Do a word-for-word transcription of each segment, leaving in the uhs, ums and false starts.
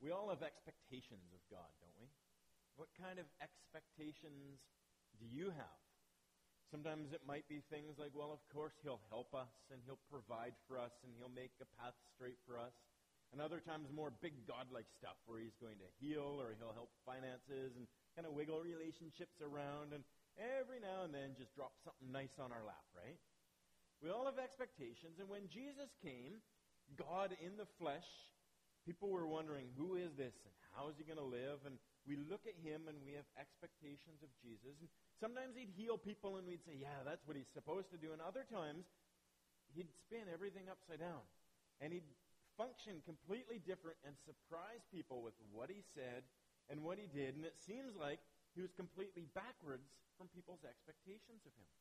We all have expectations of God, don't we? What kind of expectations do you have? Sometimes it might be things like, well, of course he'll help us, and he'll provide for us, and he'll make a path straight for us. And other times more big God-like stuff where he's going to heal, or he'll help finances and kind of wiggle relationships around, and every now and then just drop something nice on our lap, right? We all have expectations, and when Jesus came, God in the flesh, people were wondering, who is this, and how is he going to live? And we look at him, and we have expectations of Jesus. And sometimes he'd heal people, and we'd say, yeah, that's what he's supposed to do. And other times, he'd spin everything upside down. And he'd function completely different and surprise people with what he said and what he did. And it seems like he was completely backwards from people's expectations of him.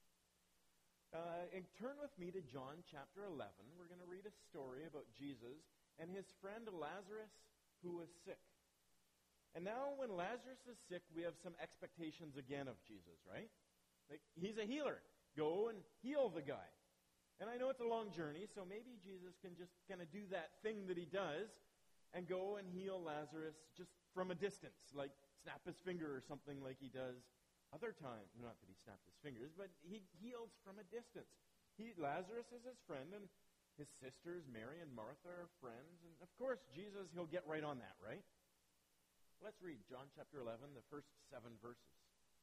Uh, and turn with me to John chapter eleven. We're going to read a story about Jesus and his friend Lazarus, who was sick. And now when Lazarus is sick, we have some expectations again of Jesus, right? Like, he's a healer. Go and heal the guy. And I know it's a long journey, so maybe Jesus can just kind of do that thing that he does and go and heal Lazarus just from a distance, like snap his finger or something like he does other times. Not that he snapped his fingers, but he heals from a distance. He, Lazarus is his friend, and his sisters, Mary and Martha, are friends. And of course, Jesus, he'll get right on that, right? Let's read John chapter eleven, the first seven verses.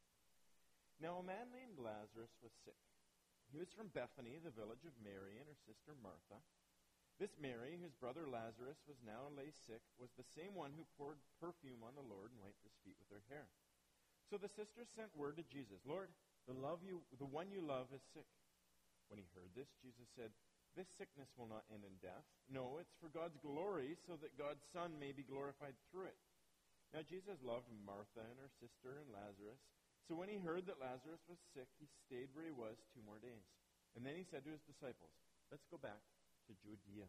Now a man named Lazarus was sick. He was from Bethany, the village of Mary and her sister Martha. This Mary, whose brother Lazarus was now lay sick, was the same one who poured perfume on the Lord and wiped his feet with her hair. So the sisters sent word to Jesus, Lord, the love you, the one you love is sick. When he heard this, Jesus said, this sickness will not end in death. No, it's for God's glory, so that God's Son may be glorified through it. Now Jesus loved Martha and her sister and Lazarus. So when he heard that Lazarus was sick, he stayed where he was two more days. And then he said to his disciples, let's go back to Judea.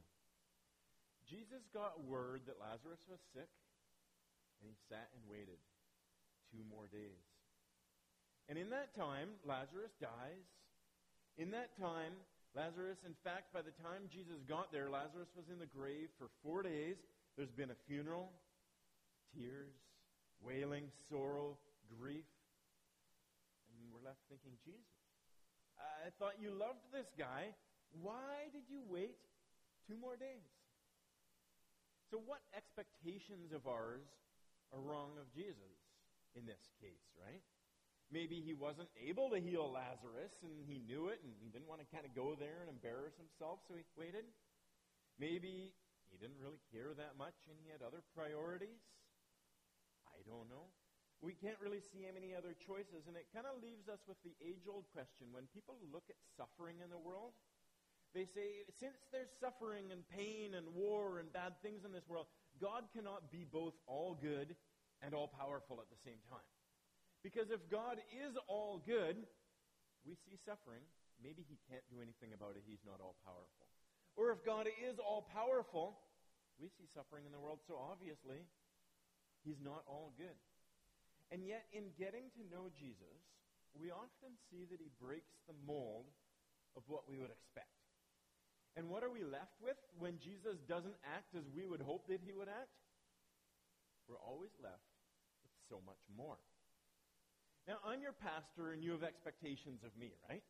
Jesus got word that Lazarus was sick, and he sat and waited two more days. And in that time, Lazarus dies. In that time, Lazarus, in fact, by the time Jesus got there, Lazarus was in the grave for four days. There's been a funeral, tears, wailing, sorrow, grief. And we're left thinking, Jesus, I thought you loved this guy. Why did you wait two more days? So what expectations of ours are wrong of Jesus in this case, right? Maybe he wasn't able to heal Lazarus, and he knew it, and he didn't want to kind of go there and embarrass himself, so he waited. Maybe he didn't really care that much, and he had other priorities. I don't know. We can't really see any other choices, and it kind of leaves us with the age-old question. When people look at suffering in the world, they say, since there's suffering and pain and war and bad things in this world, God cannot be both all good and all powerful at the same time. Because if God is all good, we see suffering. Maybe he can't do anything about it. He's not all powerful. Or if God is all powerful, we see suffering in the world, so obviously he's not all good. And yet, in getting to know Jesus, we often see that he breaks the mold of what we would expect. And what are we left with when Jesus doesn't act as we would hope that he would act? We're always left with so much more. Now, I'm your pastor, and you have expectations of me, right?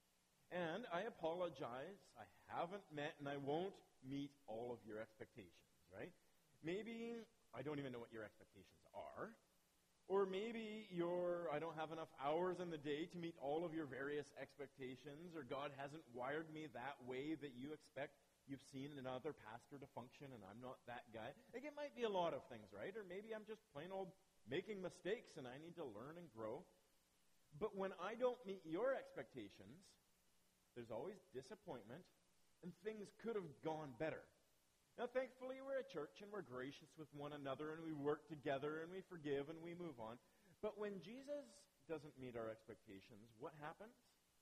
And I apologize. I haven't met, and I won't meet all of your expectations, right? Maybe I don't even know what your expectations are. Or maybe you're, I don't have enough hours in the day to meet all of your various expectations, or God hasn't wired me that way that you expect. You've seen another pastor to function, and I'm not that guy. Like, it might be a lot of things, right? Or maybe I'm just plain old making mistakes, and I need to learn and grow. But when I don't meet your expectations, there's always disappointment, and things could have gone better. Now, thankfully, we're a church, and we're gracious with one another, and we work together, and we forgive, and we move on. But when Jesus doesn't meet our expectations, what happens?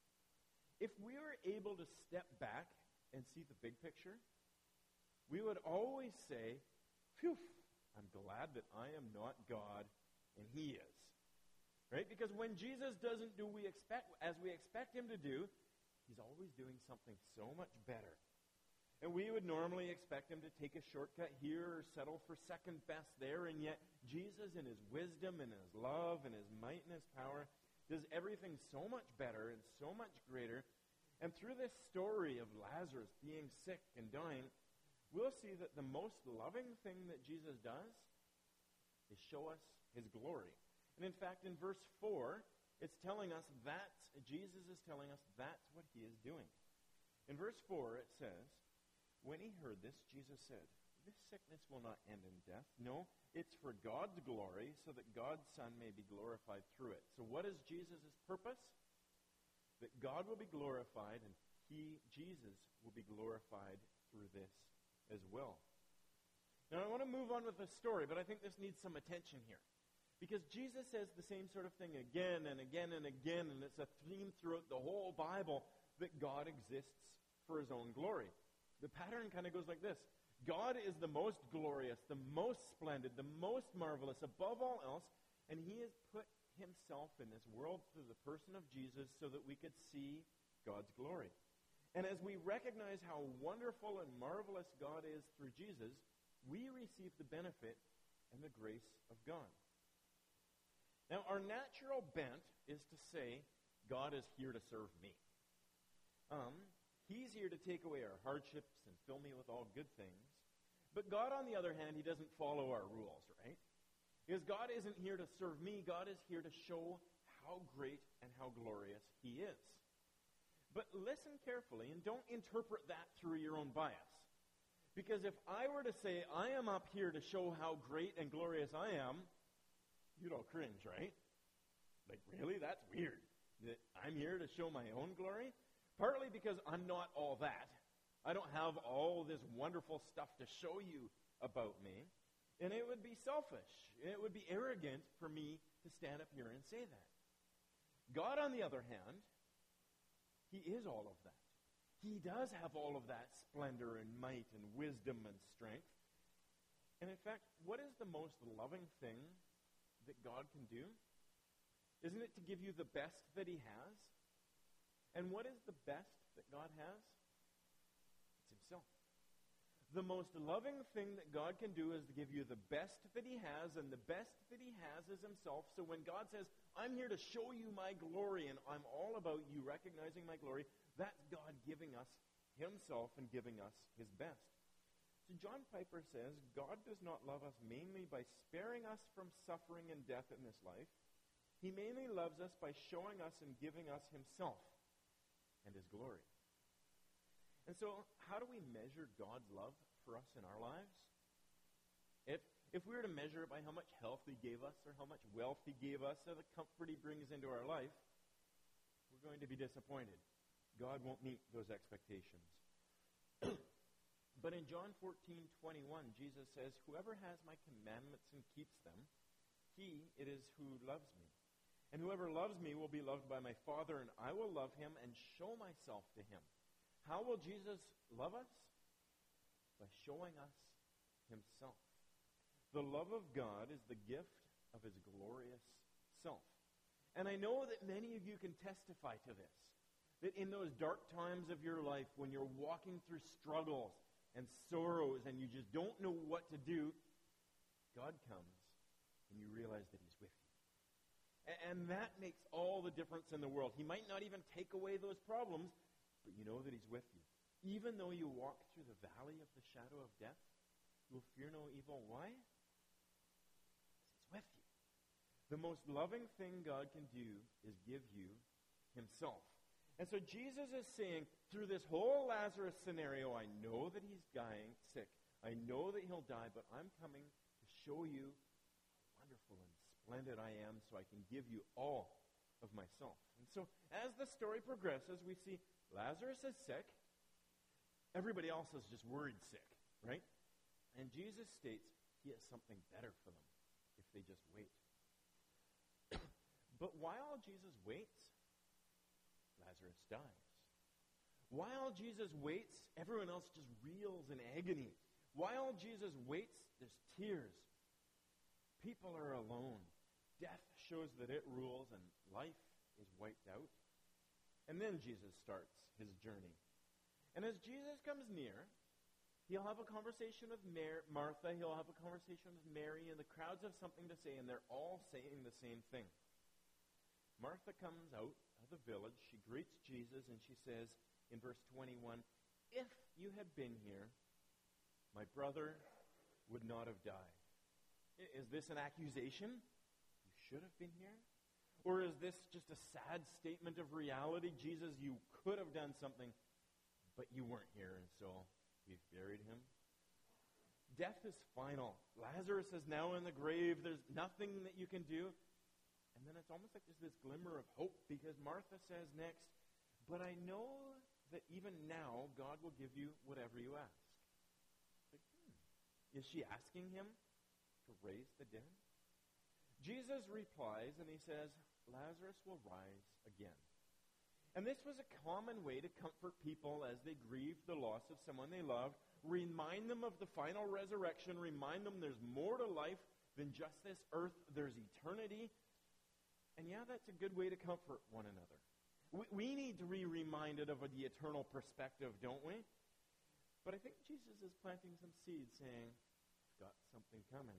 If we were able to step back and see the big picture, we would always say, phew, I'm glad that I am not God, and he is. Right? Because when Jesus doesn't do we expect as we expect him to do, he's always doing something so much better. And we would normally expect him to take a shortcut here or settle for second best there, and yet Jesus, in his wisdom and his love and his might and his power, does everything so much better and so much greater. And through this story of Lazarus being sick and dying, we'll see that the most loving thing that Jesus does is show us his glory. And in fact, in verse four, it's telling us that Jesus is telling us that's what he is doing. In verse four, it says, when he heard this, Jesus said, this sickness will not end in death. No, it's for God's glory, so that God's Son may be glorified through it. So what is Jesus' purpose? That God will be glorified, and he, Jesus, will be glorified through this as well. Now, I want to move on with the story, but I think this needs some attention here. Because Jesus says the same sort of thing again and again and again, and it's a theme throughout the whole Bible that God exists for his own glory. The pattern kind of goes like this. God is the most glorious, the most splendid, the most marvelous, above all else, and he has put himself in this world through the person of Jesus so that we could see God's glory. And as we recognize how wonderful and marvelous God is through Jesus, we receive the benefit and the grace of God. Now, our natural bent is to say, God is here to serve me. Um, he's here to take away our hardships and fill me with all good things. But God, on the other hand, he doesn't follow our rules, right? Because God isn't here to serve me. God is here to show how great and how glorious he is. But listen carefully and don't interpret that through your own bias. Because if I were to say, I am up here to show how great and glorious I am, you'd all cringe, right? Like, really? That's weird. That I'm here to show my own glory? Partly because I'm not all that. I don't have all this wonderful stuff to show you about me. And it would be selfish. It would be arrogant for me to stand up here and say that. God, on the other hand, he is all of that. He does have all of that splendor and might and wisdom and strength. And in fact, what is the most loving thing that God can do? Isn't it to give you the best that he has? And what is the best that God has? It's himself. The most loving thing that God can do is to give you the best that he has, and the best that he has is himself. So when God says, I'm here to show you my glory, and I'm all about you recognizing my glory, that's God giving us himself and giving us his best. So John Piper says, God does not love us mainly by sparing us from suffering and death in this life. He mainly loves us by showing us and giving us himself and his glory. And so, how do we measure God's love for us in our lives? If if we were to measure it by how much health he gave us, or how much wealth he gave us, or the comfort he brings into our life, we're going to be disappointed. God won't meet those expectations. But in John fourteen twenty-one, Jesus says, whoever has my commandments and keeps them, he it is who loves me. And whoever loves me will be loved by my Father, and I will love him and show myself to him. How will Jesus love us? By showing us himself. The love of God is the gift of his glorious self. And I know that many of you can testify to this. That in those dark times of your life, when you're walking through struggles and sorrows and you just don't know what to do, God comes and you realize that he's with you. And that makes all the difference in the world. He might not even take away those problems, but you know that he's with you. Even though you walk through the valley of the shadow of death, you will fear no evil. Why? Because he's with you. The most loving thing God can do is give you himself. And so Jesus is saying, through this whole Lazarus scenario, I know that he's dying sick. I know that he'll die, but I'm coming to show you how wonderful and splendid I am so I can give you all of myself. And so as the story progresses, we see Lazarus is sick. Everybody else is just worried sick, right? And Jesus states he has something better for them if they just wait. But while Jesus waits, Lazarus dies. While Jesus waits, everyone else just reels in agony. While Jesus waits, there's tears. People are alone. Death shows that it rules and life is wiped out. And then Jesus starts his journey. And as Jesus comes near, He'll have a conversation with Mar- Martha. He'll have a conversation with Mary, and the crowds have something to say, and they're all saying the same thing. Martha comes out of the village. She greets Jesus, and she says in verse twenty-one, "If you had been here, my brother would not have died." Is this an accusation? You should have been here? Or is this just a sad statement of reality? Jesus, you could have done something, but you weren't here, and so we've buried him. Death is final. Lazarus is now in the grave. There's nothing that you can do. And then it's almost like there's this glimmer of hope, because Martha says next, "But I know that even now God will give you whatever you ask." Like, hmm. Is she asking him to raise the dead? Jesus replies, and he says, "Lazarus will rise again." And this was a common way to comfort people as they grieved the loss of someone they loved, remind them of the final resurrection, remind them there's more to life than just this earth, there's eternity. And yeah, that's a good way to comfort one another. We, we need to be reminded of the eternal perspective, don't we? But I think Jesus is planting some seeds, saying, "I've got something coming."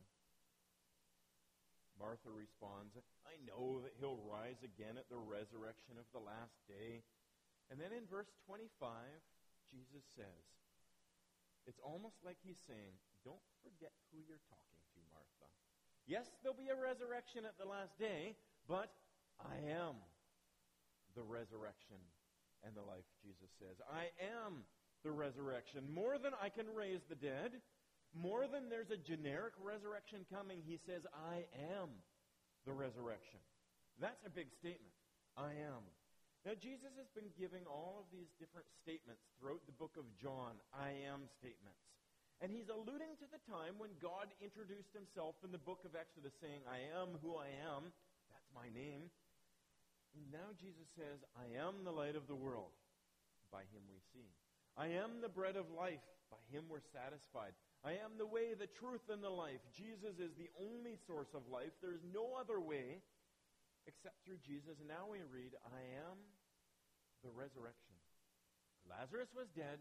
Martha responds, "I know that he'll rise again at the resurrection of the last day." And then in verse twenty-five, Jesus says, it's almost like he's saying, don't forget who you're talking to, Martha. Yes, there'll be a resurrection at the last day, but I am the resurrection and the life, Jesus says. I am the resurrection. More than I can raise the dead, more than there's a generic resurrection coming, he says, I am the resurrection. That's a big statement. I am. Now, Jesus has been giving all of these different statements throughout the book of John, I am statements. And he's alluding to the time when God introduced himself in the book of Exodus, saying, I am who I am. That's my name. And now Jesus says, I am the light of the world. By him we see. I am the bread of life. By him we're satisfied. I am the way, the truth, and the life. Jesus is the only source of life. There is no other way except through Jesus. And now we read, I am the resurrection. Lazarus was dead.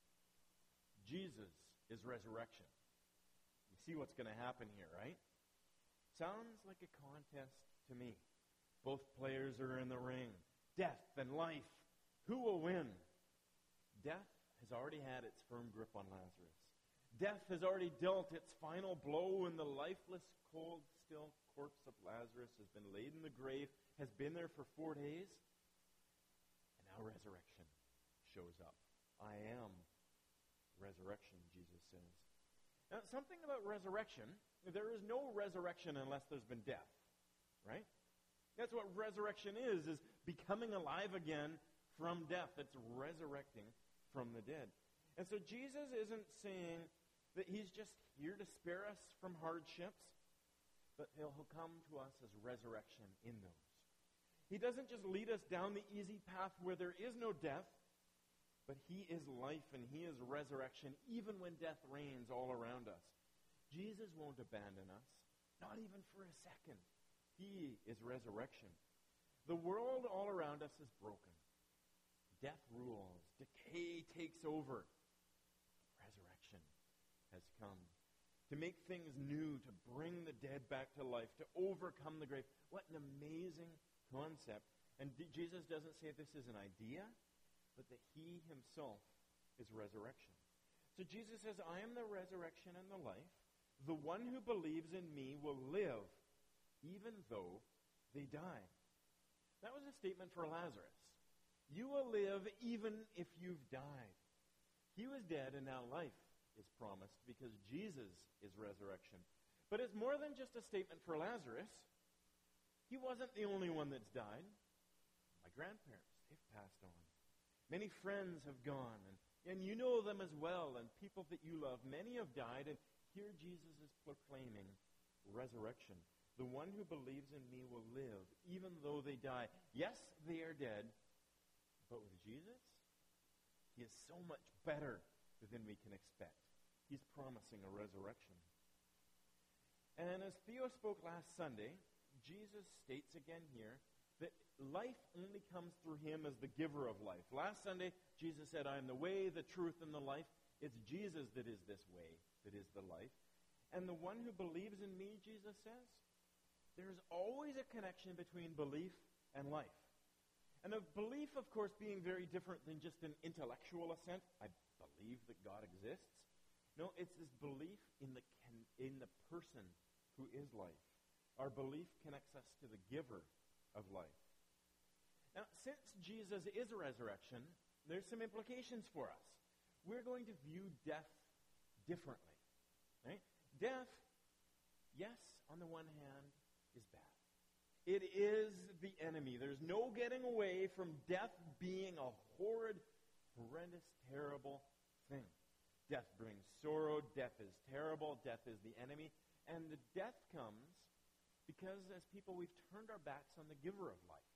Jesus is resurrection. You see what's going to happen here, right? Sounds like a contest to me. Both players are in the ring. Death and life. Who will win? Death has already had its firm grip on Lazarus. Death has already dealt its final blow, and the lifeless, cold, still corpse of Lazarus has been laid in the grave, has been there for four days, and now resurrection shows up. I am resurrection, Jesus says. Now, something about resurrection, there is no resurrection unless there's been death, right? That's what resurrection is, is becoming alive again from death. It's resurrecting from the dead. And so Jesus isn't saying that he's just here to spare us from hardships, but he'll come to us as resurrection in those. He doesn't just lead us down the easy path where there is no death, but he is life and he is resurrection even when death reigns all around us. Jesus won't abandon us, not even for a second. He is resurrection. The world all around us is broken. Death rules. Decay takes over. Resurrection has come to make things new, to bring the dead back to life, to overcome the grave. What an amazing concept. And D- Jesus doesn't say this is an idea, but that he himself is resurrection. So Jesus says, I am the resurrection and the life. The one who believes in me will live even though they die. That was a statement for Lazarus. You will live even if you've died. He was dead, and now life is promised because Jesus is resurrection. But it's more than just a statement for Lazarus. He wasn't the only one that's died. My grandparents, they've passed on. Many friends have gone, and, and you know them as well, and people that you love. Many have died, and here Jesus is proclaiming resurrection. The one who believes in me will live, even though they die. Yes, they are dead, but with Jesus, he is so much better than we can expect. He's promising a resurrection. And as Theo spoke last Sunday, Jesus states again here that life only comes through him as the giver of life. Last Sunday, Jesus said, I am the way, the truth, and the life. It's Jesus that is this way, that is the life. And the one who believes in me, Jesus says, there's always a connection between belief and life. And a belief, of course, being very different than just an intellectual assent. I believe that God exists. No, it's this belief in the con- in the person who is life. Our belief connects us to the giver of life. Now, since Jesus is a resurrection, there's some implications for us. We're going to view death differently. Right? Death, yes, on the one hand, is bad. It is the enemy. There's no getting away from death being a horrid, horrendous, terrible thing. Death brings sorrow. Death is terrible. Death is the enemy. And the death comes because as people, we've turned our backs on the giver of life.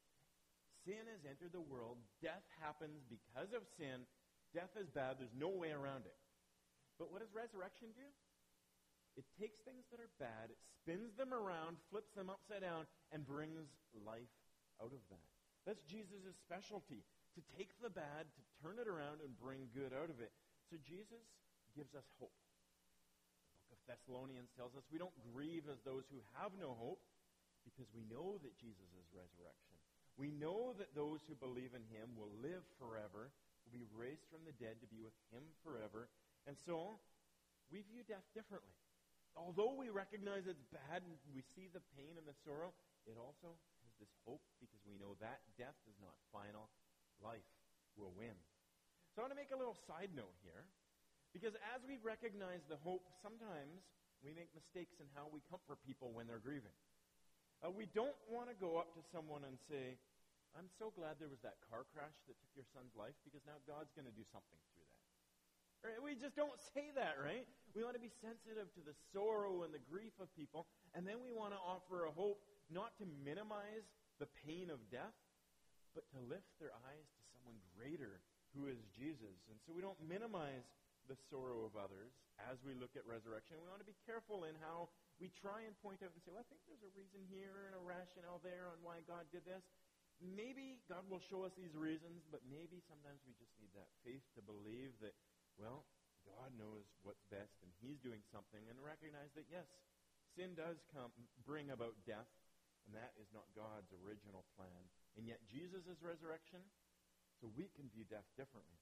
Sin has entered the world. Death happens because of sin. Death is bad. There's no way around it. But what does resurrection do? It takes things that are bad, it spins them around, flips them upside down, and brings life out of that. That's Jesus' specialty, to take the bad, to turn it around, and bring good out of it. So Jesus gives us hope. The book of Thessalonians tells us we don't grieve as those who have no hope, because we know that Jesus is resurrection. We know that those who believe in him will live forever, will be raised from the dead to be with him forever. And so, we view death differently. Although we recognize it's bad and we see the pain and the sorrow, it also has this hope because we know that death is not final. Life will win. So I want to make a little side note here, because as we recognize the hope, sometimes we make mistakes in how we comfort people when they're grieving. Uh, we don't want to go up to someone and say, I'm so glad there was that car crash that took your son's life because now God's going to do something through that. Right? We just don't say that, right? We want to be sensitive to the sorrow and the grief of people, and then we want to offer a hope not to minimize the pain of death, but to lift their eyes to someone greater who is Jesus. And so we don't minimize the sorrow of others as we look at resurrection. We want to be careful in how we try and point out and say, well, I think there's a reason here and a rationale there on why God did this. Maybe God will show us these reasons, but maybe sometimes we just need that faith to believe that, well, God knows what's best, and he's doing something, and recognize that, yes, sin does come, bring about death, and that is not God's original plan. And yet Jesus is resurrection, so we can view death differently.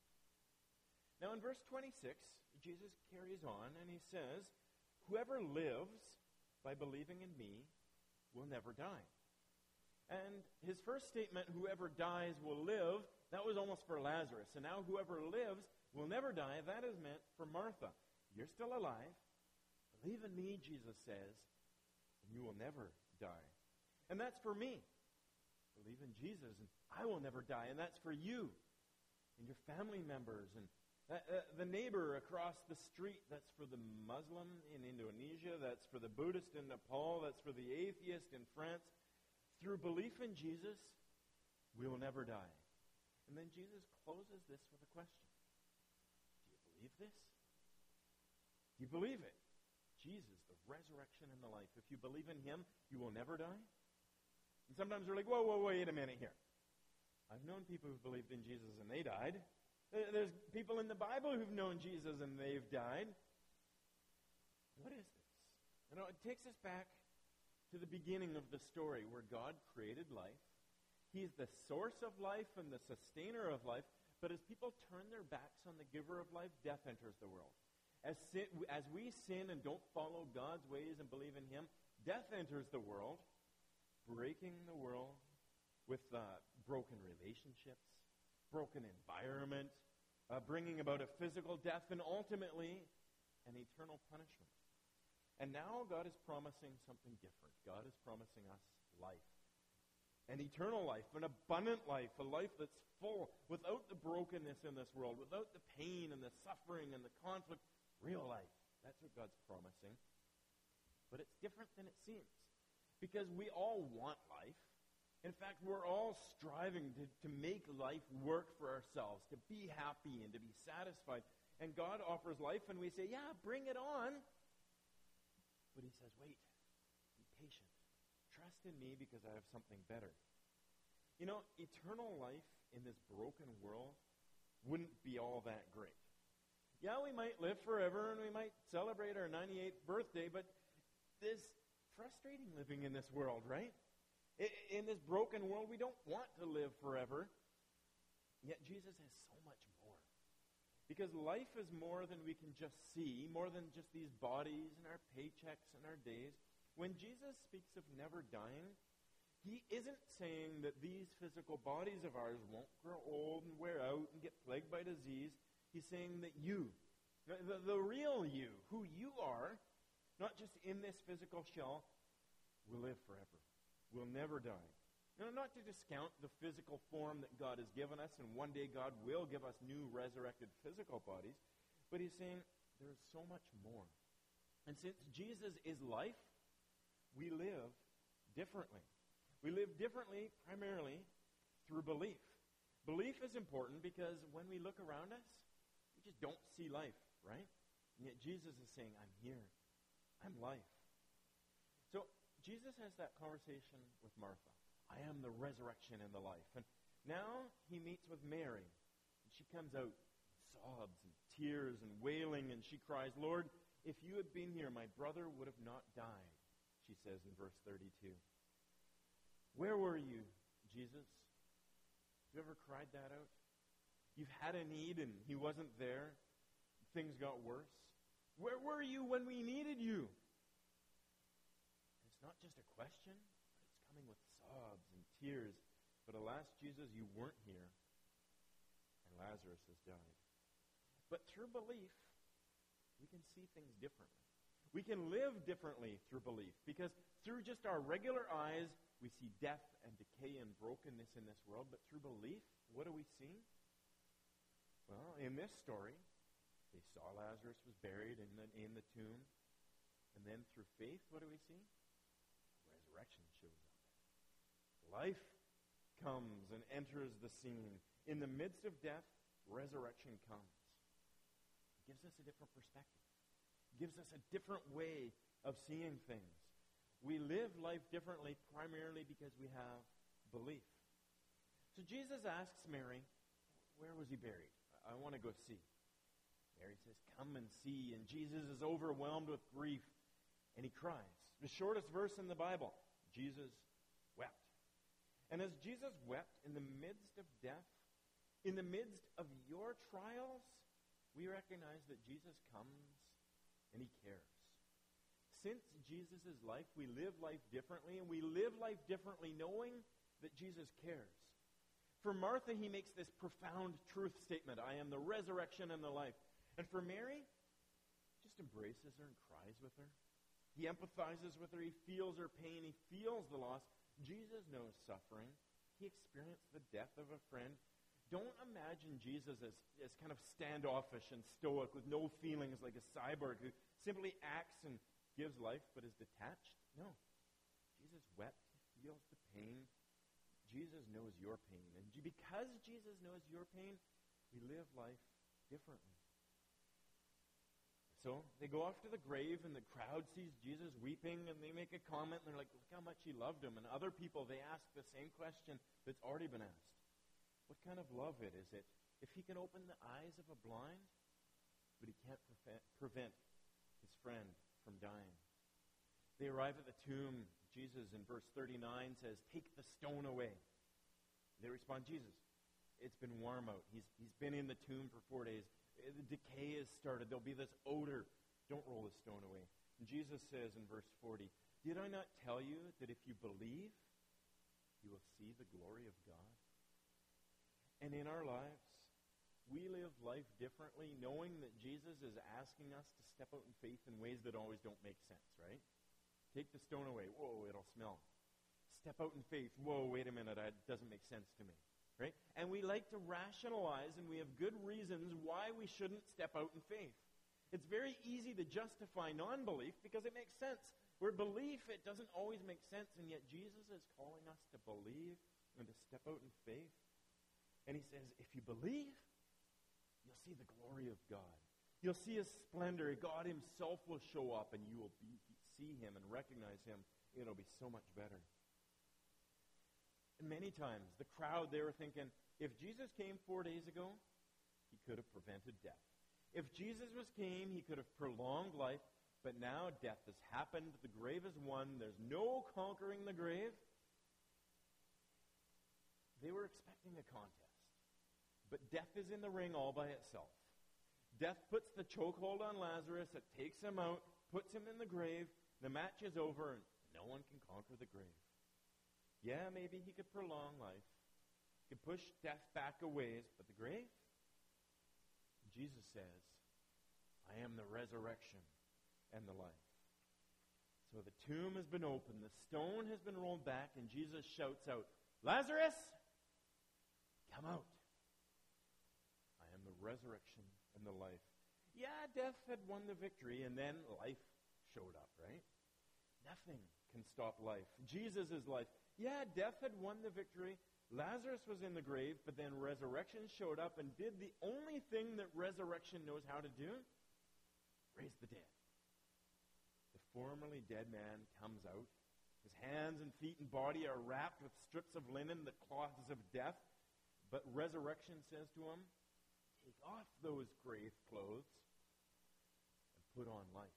Now in verse twenty-six, Jesus carries on, and he says, whoever lives by believing in me will never die. And his first statement, whoever dies will live, that was almost for Lazarus. And now whoever lives will never die, that is meant for Martha. You're still alive. Believe in me, Jesus says, and you will never die. And that's for me. Believe in Jesus, and I will never die. And that's for you and your family members and uh, uh, the neighbor across the street. That's for the Muslim in Indonesia. That's for the Buddhist in Nepal. That's for the atheist in France. Through belief in Jesus, we will never die. And then Jesus closes this with a question. Do you believe this? Do you believe it? Jesus, the resurrection and the life. If you believe in him, you will never die. And sometimes we're like, whoa, whoa, wait a minute here. I've known people who've believed in Jesus and they died. There's people in the Bible who've known Jesus and they've died. What is this? You know, it takes us back to the beginning of the story where God created life. He's the source of life and the sustainer of life. But as people turn their backs on the giver of life, death enters the world. As, sin, as we sin and don't follow God's ways and believe in him, death enters the world, breaking the world with uh, broken relationships, broken environment, uh, bringing about a physical death, and ultimately an eternal punishment. And now God is promising something different. God is promising us life. An eternal life, an abundant life, a life that's full, without the brokenness in this world, without the pain and the suffering and the conflict, real life. That's what God's promising. But it's different than it seems. Because we all want life. In fact, we're all striving to, to make life work for ourselves, to be happy and to be satisfied. And God offers life, and we say, yeah, bring it on. But he says, wait, be patient. Trust in me because I have something better. You know, eternal life in this broken world wouldn't be all that great. Yeah, we might live forever and we might celebrate our ninety-eighth birthday, but this frustrating living in this world, right? In this broken world, we don't want to live forever. Yet Jesus has so much more. Because life is more than we can just see, more than just these bodies and our paychecks and our days. When Jesus speaks of never dying, he isn't saying that these physical bodies of ours won't grow old and wear out and get plagued by disease. He's saying that you, the, the, the real you, who you are, not just in this physical shell, will live forever, will never die. Now, not to discount the physical form that God has given us, and one day God will give us new resurrected physical bodies, but he's saying there's so much more. And since Jesus is life, we live differently. We live differently primarily through belief. Belief is important because when we look around us, we just don't see life, right? And yet Jesus is saying, I'm here. I'm life. So Jesus has that conversation with Martha. I am the resurrection and the life. And now he meets with Mary. And she comes out, sobs and tears and wailing, and she cries, Lord, if you had been here, my brother would have not died, she says in verse thirty-two. Where were you, Jesus? Have you ever cried that out? You've had a need and he wasn't there. Things got worse. Where were you when we needed you? And it's not just a question, but it's coming with sobs and tears. But alas, Jesus, you weren't here, and Lazarus has died. But through belief, we can see things differently. We can live differently through belief, because through just our regular eyes, we see death and decay and brokenness in this world. But through belief, what do we see? Well, in this story, they saw Lazarus was buried in the, in the tomb. And then through faith, what do we see? Resurrection shows up. Life comes and enters the scene. In the midst of death, resurrection comes. It gives us a different perspective. It gives us a different way of seeing things. We live life differently primarily because we have belief. So Jesus asks Mary, where was he buried? I want to go see. Mary says, come and see. And Jesus is overwhelmed with grief, and he cries. The shortest verse in the Bible, Jesus wept. And as Jesus wept in the midst of death, in the midst of your trials, we recognize that Jesus comes and he cares. Since Jesus' life, we live life differently, and we live life differently knowing that Jesus cares. For Martha, he makes this profound truth statement, I am the resurrection and the life. And for Mary, he just embraces her and cries with her. He empathizes with her. He feels her pain. He feels the loss. Jesus knows suffering. He experienced the death of a friend. Don't imagine Jesus as, as kind of standoffish and stoic with no feelings like a cyborg who simply acts and gives life but is detached. No. Jesus wept. He feels the pain. Jesus knows your pain. And because Jesus knows your pain, we live life differently. So they go off to the grave, and the crowd sees Jesus weeping, and they make a comment, and they're like, look how much he loved him. And other people, they ask the same question that's already been asked. What kind of love it is it if he can open the eyes of a blind, but he can't prevent, prevent his friend from dying? They arrive at the tomb. Jesus, in verse thirty-nine, says, take the stone away. They respond, Jesus, it's been warm out. He's, he's been in the tomb for four days. The decay has started. There'll be this odor. Don't roll the stone away. And Jesus says in verse forty, did I not tell you that if you believe, you will see the glory of God? And in our lives, we live life differently, knowing that Jesus is asking us to step out in faith in ways that always don't make sense, right? Take the stone away. Whoa, it'll smell. Step out in faith. Whoa, wait a minute. It doesn't make sense to me. Right? And we like to rationalize, and we have good reasons why we shouldn't step out in faith. It's very easy to justify non-belief because it makes sense. Where belief, it doesn't always make sense, and yet Jesus is calling us to believe and to step out in faith. And he says, if you believe, you'll see the glory of God. You'll see his splendor. God himself will show up, and you will be, see him and recognize him. It'll be so much better. And many times, the crowd, they were thinking, if Jesus came four days ago, he could have prevented death. If Jesus was king, he could have prolonged life, but now death has happened, the grave is won, there's no conquering the grave. They were expecting a contest, but death is in the ring all by itself. Death puts the chokehold on Lazarus, it takes him out, puts him in the grave, the match is over, and no one can conquer the grave. Yeah, maybe he could prolong life, he could push death back a ways, but the grave? Jesus says, I am the resurrection and the life. So the tomb has been opened, the stone has been rolled back, and Jesus shouts out, Lazarus, come out. I am the resurrection and the life. Yeah, death had won the victory, and then life showed up, right? Nothing can stop life. Jesus is life. Yeah, death had won the victory. Lazarus was in the grave, but then resurrection showed up and did the only thing that resurrection knows how to do. Raise the dead. The formerly dead man comes out. His hands and feet and body are wrapped with strips of linen, the cloths of death. But resurrection says to him, take off those grave clothes and put on life.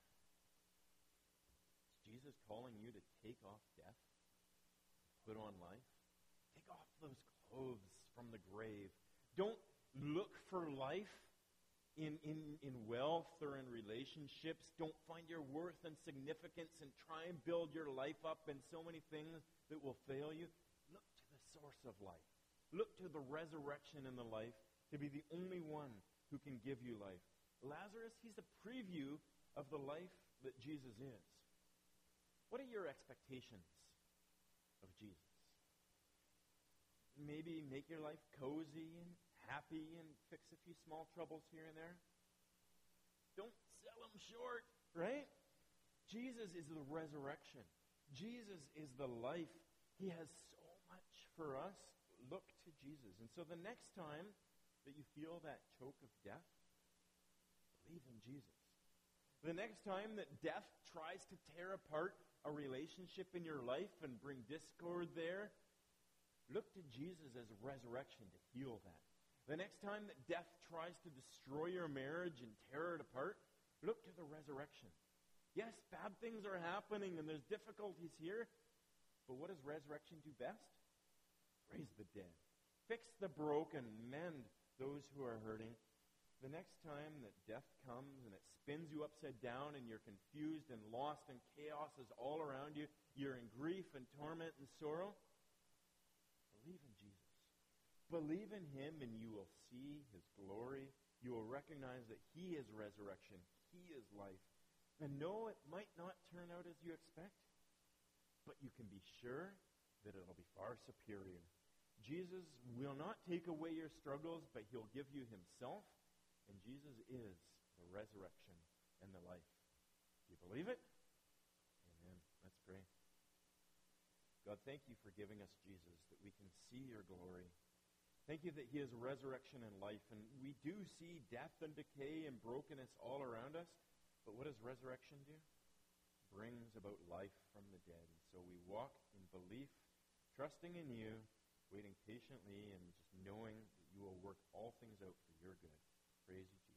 Is Jesus calling you to take off death and put on life? Take off those clothes from the grave. Don't look for life in, in, in wealth or in relationships. Don't find your worth and significance and try and build your life up in so many things that will fail you. Look to the source of life. Look to the resurrection and the life to be the only one who can give you life. Lazarus, he's a preview of the life that Jesus is. What are your expectations of Jesus? Maybe make your life cozy and happy and fix a few small troubles here and there. Don't sell him short, right? Jesus is the resurrection. Jesus is the life. He has so much for us. Look to Jesus. And so the next time that you feel that choke of death, believe in Jesus. The next time that death tries to tear apart a relationship in your life and bring discord there, look to Jesus as resurrection to heal that. The next time that death tries to destroy your marriage and tear it apart, look to the resurrection. Yes, bad things are happening and there's difficulties here, but what does resurrection do best? Raise the dead. Fix the broken. Mend those who are hurting. The next time that death comes and it spins you upside down and you're confused and lost and chaos is all around you, you're in grief and torment and sorrow, believe in Jesus. Believe in him and you will see his glory. You will recognize that he is resurrection. He is life. And no, it might not turn out as you expect, but you can be sure that it'll be far superior. Jesus will not take away your struggles, but he'll give you himself. And Jesus is the resurrection and the life. Do you believe it? Amen. Let's pray. God, thank you for giving us Jesus, that we can see your glory. Thank you that he is resurrection and life. And we do see death and decay and brokenness all around us. But what does resurrection do? It brings about life from the dead. And so we walk in belief, trusting in you, waiting patiently, and just knowing that you will work all things out for your good. Praise you, Jesus.